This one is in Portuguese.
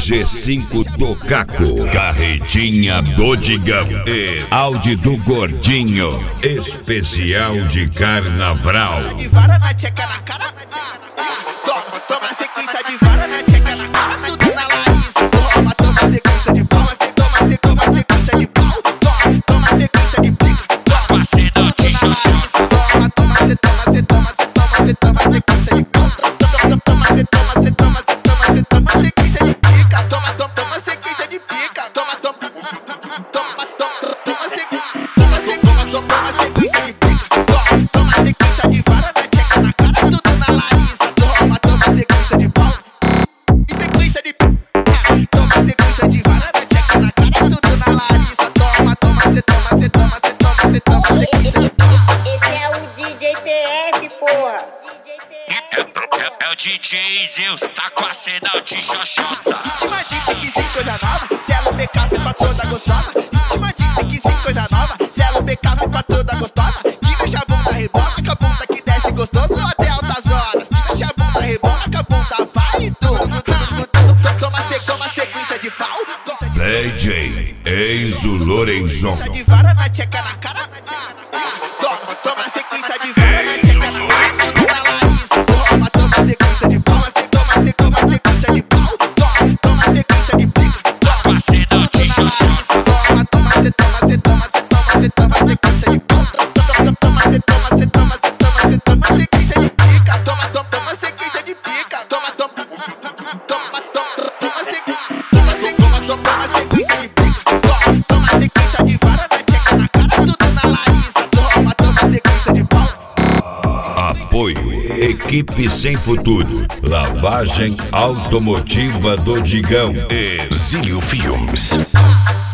G5 do Caco, carretinha do Digão e Audi do Gordinho, especial de carnaval. De vara na tcheca na cara, toma, toma sequência de vara na tcheca na cara, tudo na Larissa. Toma, toma sequência de pau, toma sequência de pau, toma sequência de pica, toma sequência de xoxota. Toma sequência de pau, toma sequência de pica, toma sequência de pica, toma sequência de pica, toma sequência de vara na tcheca na cara, tudo na Larissa. Toma sequência de pau e sequência de pica, toma sequência de vara na tcheca na cara, tudo na Larissa. Toma sequência de pica. Esse é o DJ TF, porra. É o DJ Zeus, tá com a cena de xoxota. Intima de piquezinho, coisa nova, Celo BK pra toda gostosa. Intima de piquezinho, coisa nova, Celo BK pra toda gostosa. Que mexe a bunda, rebola, com a bunda que desce gostoso até altas horas. Que mexe a bunda, rebola, com a bunda vai e tudo. Toma sequência de pau, DJ Enzo Lorenzon. de vara na tcheca na cara. Toma sequência de vara na tcheca na cara, tudo na Larissa. Toma sequência de pau, toma sequência de pau, toma sequência de pica, Com a cena de xoxota. toma sequência de pau, toma sequência de pica, toma sequência de pica, toma sequência de pica, toma sequência de vara na tcheca na cara, tudo na Larissa. Toma sequência de pau. Apoio Equipe Sem Futuro, lavagem automotiva do Digão e Zio Filmes.